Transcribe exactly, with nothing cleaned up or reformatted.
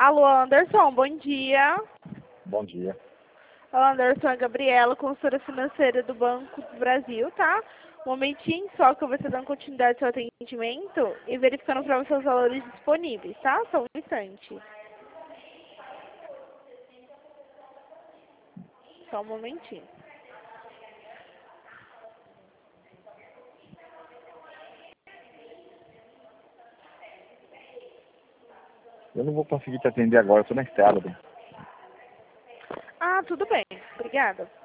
Alô, Anderson, bom dia. Bom dia. Anderson, é Gabriela, consultora financeira do Banco do Brasil, tá? Um momentinho só que eu vou estar dando continuidade ao seu atendimento e verificando para você os valores disponíveis, tá? Só um instante. Só um momentinho. Eu não vou conseguir te atender agora, eu tô na estrada, bem. Ah, tudo bem. Obrigada.